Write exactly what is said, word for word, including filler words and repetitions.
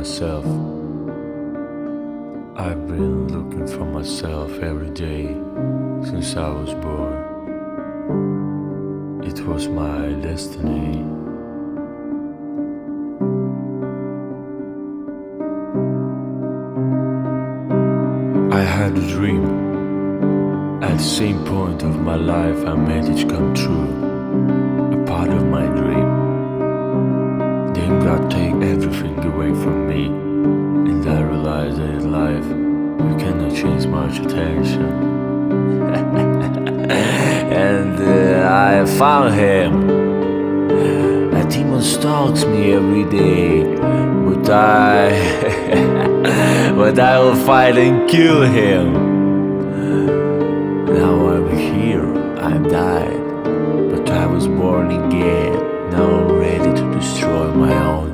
myself. I've been looking for myself every day since I was born. It was my destiny. I had a dream. At the same point of my life, I made it come true. A part of my dream. Then God take everything away from me, and I realized that in life you cannot change much attention. And uh, I found him. A demon stalks me every day, but I, but I will fight and kill him. Now I'm here, I'm died, but I was born again. Now I'm ready to destroy my own